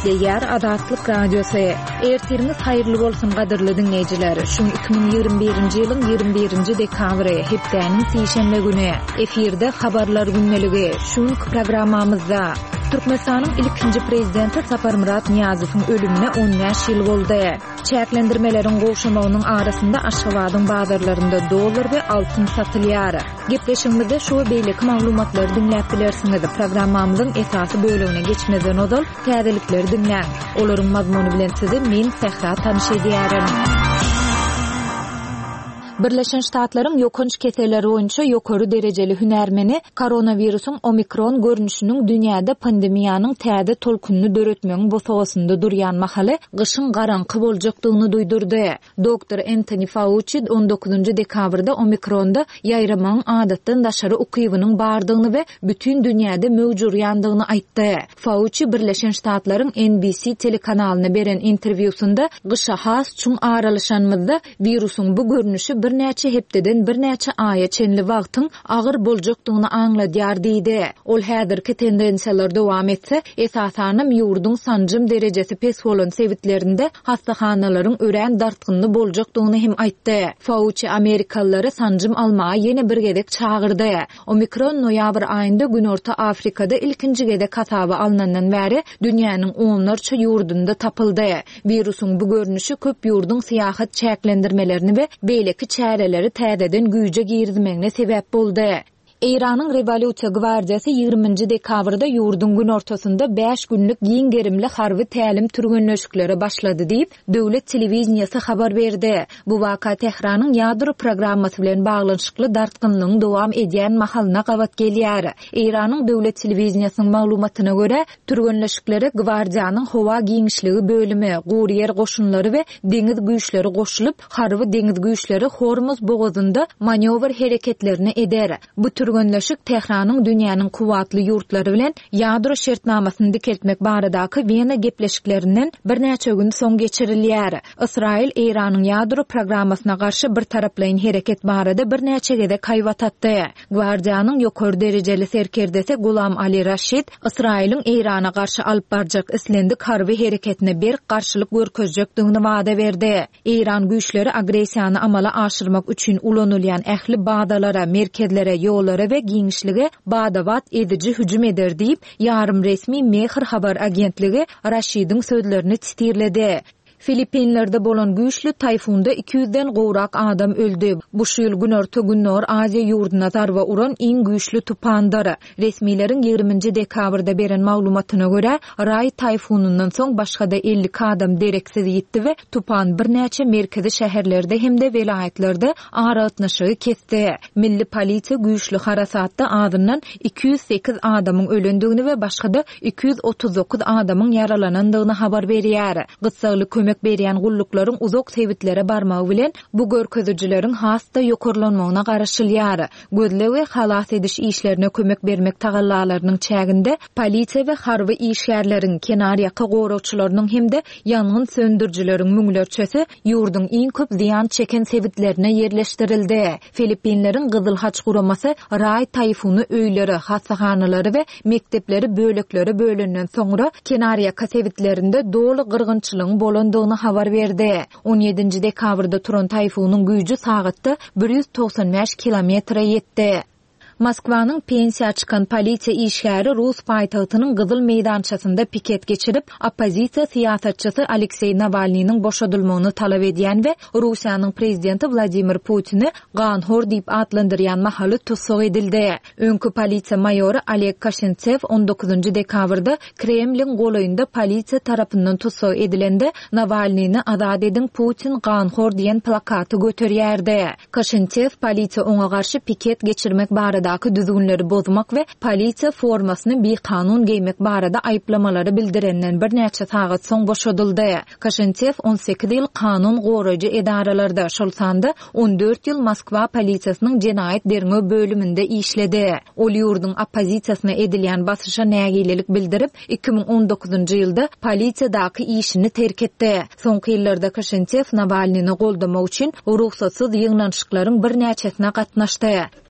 Ýer Adatlyk Radiosu. Ertiriniz haýyrly bolsun gadyrly dinleýijiler. Şu 2021-nji ýylyň 21-nji dekabry hepdeniň sişenbe güni efirde habarlar günneligi. Şu programmamyzda Türkmenistanyň ilkinji prezidenti Saparmurat Niyazowyň ölümine 10 ýyl boldy. Çäklendirmeleriň goşulmagynyň arasynda Aşgabatyň bazarlarynda dollar we altyn satylýar. Gepleşigimizde şu beýleki maglumatlary dinläp bilersiňiz. Programmamyzyň esasy bölümine geçmeden odal täzelikleri dinläň. Olaryň mazmuny bilen sizi men Sehra tanyş edýärim. Birleşen Ştatlaryň ýokunç keseleri boýunça ýokary derejeli hünärmeni koronawirusyň omikron görnüşiniň dünýäde pandemiýanyň täze tolkunny döretmegiň bosagysynda durýan mahaly gyşyň garanky boljakdygyny duýdurdy. Dr. Anthony Fauci 19 dekabrda omikronda ýaýramaň adatdan daşary ukybynyň bardygyny we bütün dünýäde möwjud ýandygyny aýtdy. Fauci Birleşen Ştatlaryň NBC telekanalyna beren interwýusynda gyşa has çuň aralyşanmyzda wirusyň bu görnüşi bir näçe hepdeden bir näçe aýa çenli wagtyň agyr boljakdygyny aňladýar diýdi. Ol häzirki tendensiýalar dowam etse, esasanam ýurdun sanjym derejesi pes bolan sebitlerinde hastahanalaryň ören dartgynly boljakdygyny hem aýtdy. Fauci Amerikalylary sanjym almaga ýene bir gedek çağırdy. Omikron noýabr aýynda Günorta Afrikada ilkinji gedek kasaba alnandan bäri dünýäniň onlarça ýurdunda tapyldy. Wirusyň bu görnüşi köp ýurdun syýahat çäklendirmelerini we beýleki çäreleri täzeden güýje girizmegine sebäp boldy. Iranyň Revolýusiýa Gwardiýasy 20 dekabrda ýurdun gün ortasynda 5 günlük giň gerimli harby tälim türgünleşikleri başlady diýip döwlet telewiziýasy habar berdi. Bu waka Tehranyň ýadro programmasy bilen baglanyşykly dartgynlygyň dowam edýän mahalyna gawat gelýär. Iranyň döwlet telewiziýasynyň maglumatyna görä, türgünleşikleri Gwardiýanyň howa giňişligi bölümi, guryer goşunlary we deňiz güýçleri goşulyp, harby deňiz güýçleri Hormuz boğazynda manewr hereketlerini eder. Bu türgünleşik Tehranyň dünýäniň kuwatly ýurtlary bilen ýadro şertnamasyny dikeltmek baradaky Wiyana gepleşiklerinden bir näçe gün soň geçirilýär. Israil Iranyň ýadro programmasyna garşy bir taraplaýyn hereket barada bir näçe gede kaýwat atdy. Gwardiýanyň ýokary derejeli serkerdesi Gulam Ali Rashid Israilň Irana garşy alyp barjak islendik harby hereketine bir garşylyk görkezjekdigini wada berdi. Iran güýçleri agresiýany amala aşyrmak üçin ulanylýan ähli badalara, merkezlere, ýollara we giňişlige badawat edici hüjüm eder diýip ýarym resmi Mehr habar agentligi Rashidyň sözlerini titirledi. Filipinlerde bolan güýçli tayfunda 200-den gowrak adam öldü. Bu ýyl Günorta Günnor Aziýa ýurduna zarba uran iň güýçli tupandyr. Resmiýetiň 20 dekabrda beren maglumatyna görä, Ray tayfunundan soň başga da 50 adam dereksiz ýitdi we tupan bir näçe merkezi şäherlerde hemde welaýatlerde aratnaşygy kesdi. Milli polisiýa güýçli harasatda adından 208 adamyň ölendigini we başga da 239 adamyň yaralanandygyny habar berýär. Gysgaly kömek berýän gulluklaryň uzak sebitlere barmagy bilen bu görkezijileriň hasta ýokarlanmagyna garaşylýar. Gözle we halas ediş işlerine kömek bermek tagallalarynyň çäginde polisiýa we harby işgärleriň, kenarýaka gowrawçylarynyň hemde ýangyn söndürjileriň müňlerçesi ýurdun iň köp ziýan çeken sebitlerine yerleşdirildi. Filipinleriň Gyzyl Haç guramasy Ray tayfuny öýleri, hastahanalary we mektepleri bölekleri bölünden soňra kenarýaka sebitlerinde dolu gyrgynçylygyň bolandygyny habar berdi. 17 dekabrda turan tayfunyň güýji sagatda 195 kilometre ýetdi. Moskwanyň pensiýa çykan polisiýa işgäri Rus paýtagtynyň Gyzyl meýdançasynda piket geçirip, oppozisiýa syýasatçysy Aleksey Navalnyň boşadylmagyny talap edýän we Russiýanyň prezidenti Vladimir Putini ganhor diýip adlandyrýan mahaly tutsak edildi. Öňkü polisiýa maýory Oleg Kashintsev 19 dekabrda Kremlin golaýynda polisiýa tarapyndan tutsak edilende Navalnyny azad edin Putin ganhor diýen plakaty göterýärdi. Kashintsev polisiýa oňa garşy piket geçirmek barada düzgünleri bozmak ve polisiýa formasyny bir kanun geymek barada aýplamalary bildirenden bir näçe sagat soň boşadyldy. Kashintsev 18 ýyl kanun goraýjy edaralarda, şol sanda 14 ýyl Moskwa polisiýasynyň jenaýat derňe bölüminde işledi. Ol ýurdun oppozisiýasyna edilýän basyşa nägililik bildirip 2019-njy ýylda polisiýadaky işini terk etdi. Soňky ýyllarda Kashintsev Navalnyny goldamak üçin ruhsatsyz ýygnanşyklaryň bir näçesine gatnaşdy.